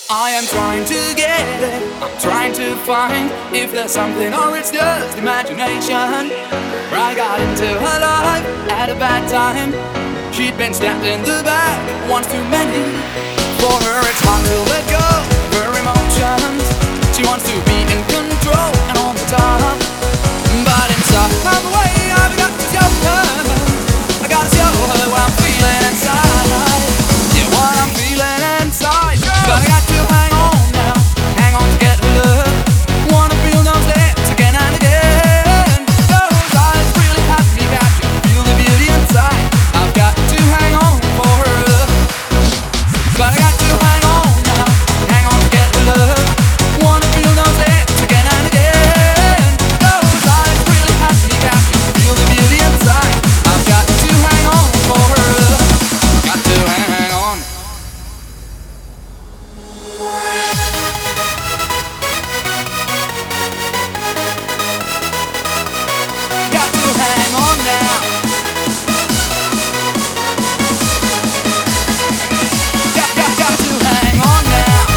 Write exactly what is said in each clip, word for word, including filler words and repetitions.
I am trying to get it, I'm trying to find if there's something or it's just imagination. I got into her life at a bad time. She'd been stabbed in the back once too many. For her it's hard to let go of her emotions. She wants to be in control and on the top. But in some way I've got to show her, I gotta show her what I'm feeling inside. Yeah, what I'm feeling inside. But I got to hang on now, hang on to get her love. Wanna feel those lips again and again. Those eyes really have me captured, feel the beauty inside. I've got to hang on for her love. But I got to hang on now, hang on to get her love. Wanna feel those lips again and again. Those eyes really have me captured, feel the beauty inside. I've got to hang on for her love. Got to hang, hang on. Got to hang on now. Got, got, got to hang on now.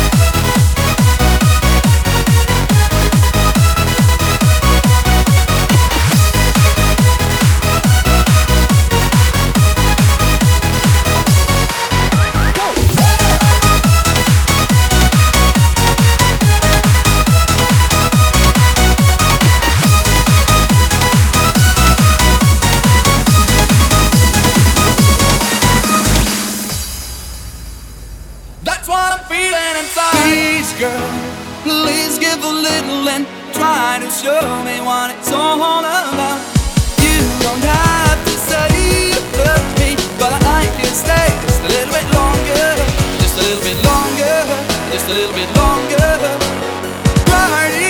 That's what I'm feeling inside. Please, girl, please give a little and try to show me what it's all about. You don't have to say you love me, but I'd like you to stay just a little bit longer, just a little bit longer, just a little bit longer. Right